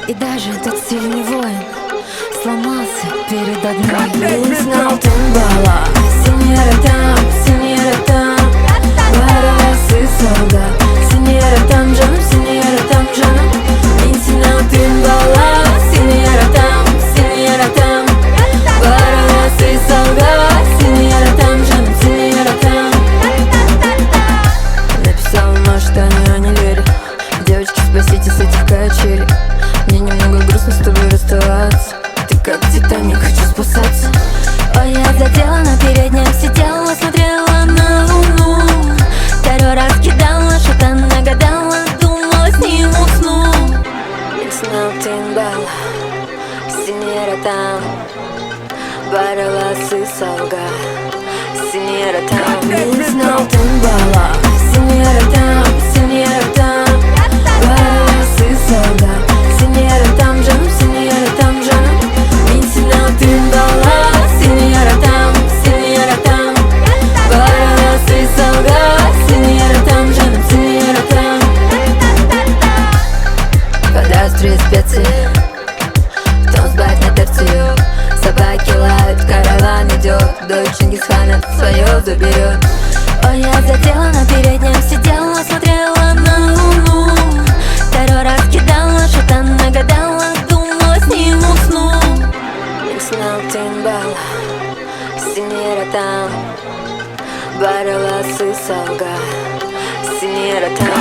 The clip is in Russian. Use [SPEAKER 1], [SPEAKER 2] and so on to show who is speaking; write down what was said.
[SPEAKER 1] И даже тот сильный воин сломался перед одной. Не знал Тимбала, синьора там, Барасы солдат, синьора там жаным. Не знал Тимбала, синьора там, Барасы солдат, синьора там жаным. Написал, может, они не верят. Девочки, спасите с этих качелей. Мне немного грустно с тобой расставаться. Ты как Титаник, хочу спасаться. Ой, я задела на переднем, сидела, смотрела на луну. Таро раскидала, что-то нагадала, думала, с ним усну. Не знал Тимбала, синьора там, Барасы солгат, синьора там. Не знал Тимбала, синьора там, Барасы солгат, синьора там жаным. Не знал Тимбала, синьора там, Барасы солгат, синьора там жаным. Кадастры и специи, кто сбавит на терцию. Собаки лают, караван идет, дочь Чингисхана свое заберет. Ой, я задела на переднем, сидела, смотрела на луну. Таро раскидала, что-то нагадала, думала, с ним усну. Не знал Тимбала, синьора там, Барасы солгат, синьора там.